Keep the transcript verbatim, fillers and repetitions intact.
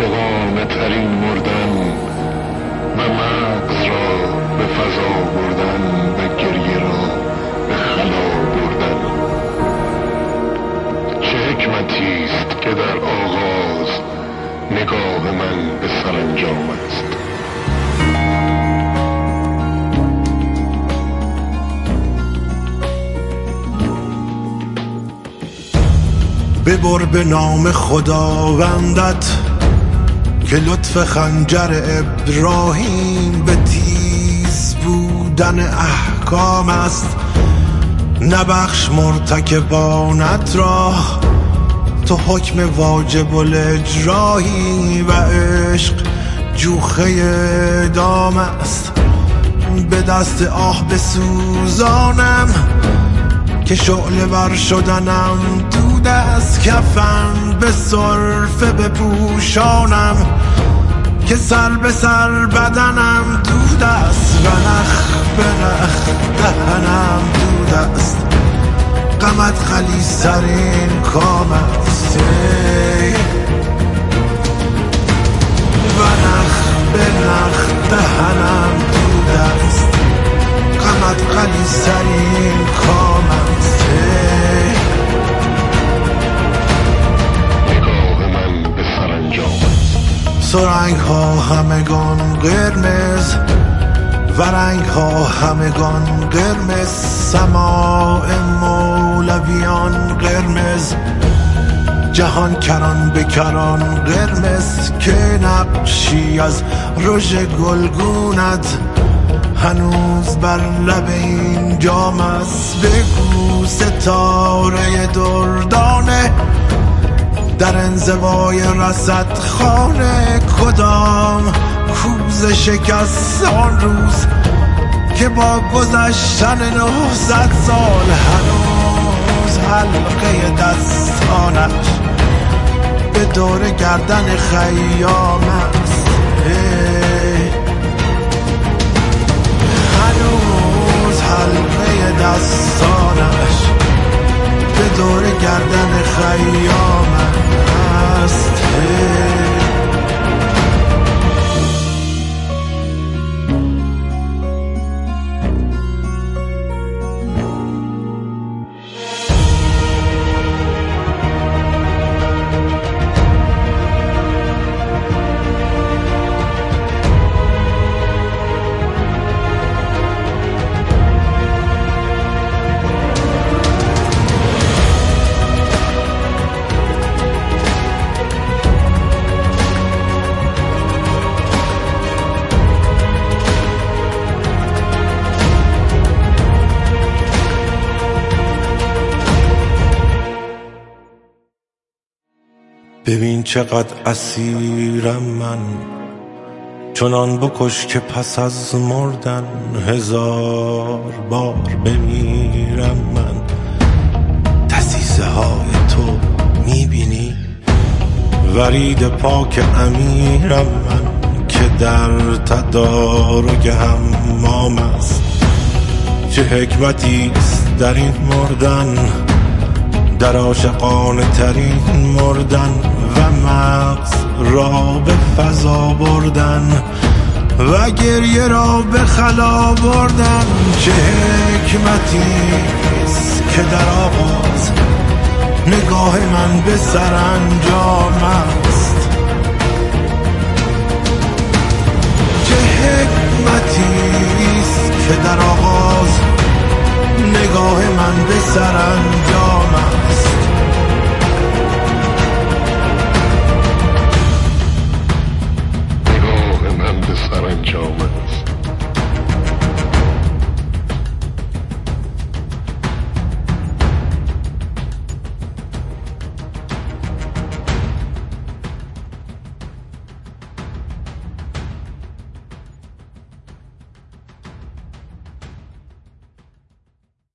صادقانه ترین مردن و مغز را به فضا بردن و گریه را به خلا بردن. چه حکمتی است که در آغاز نگاه من به سرانجام است. ببر به نام خداوندت که لطف خنجر ابراهیم به تیز بودن احکام است. نبخش مرتکبانت را، تو حکم واجب الاجرایی و عشق جوخه دام است. به دست آه بسوزانم که شعله ور شدنم دود از کفن، به صرفه بپوشانم که سر به سر بدنم دود است و نخ به نخ دهنم دود است. غمت خلیص‌ترین کام است و نخ به نخ دهنم دود است. غمت خلیص‌ترین کام است. نگاه من به سرانجام است. سرنگ ها همگان قرمز و رنگ ها همگان قرمز. سماع مولویان قرمز، جهان کران به کران قرمز. که نقشی از رژ گلگونت هنوز بر لب این جام است. بگو ستاره دردانه در انزوای رصد خانه کدام کوزه شکست آن روز که با گذشتن نهصد سال هنوز حلقه دستانش به دور گردن خیام است. هنوز حلقه دستانش به دور گردن خیام است. ببین چقدر اسیرم من، چنان بکش که پس از مردن هزار بار بمیرم من. دسیسه های تو میبینی، ورید پاک امیرم من که در تدارک حمام است. چه حکمتی است در این مردن، در عاشقانه ترین مردن و مغز را به فضا بردن و گریه را به خلا بردن. چه حکمتی است که در آغاز نگاه من به سرانجام است. چه حکمتی است که در آغاز نگاه من به سرانجام است.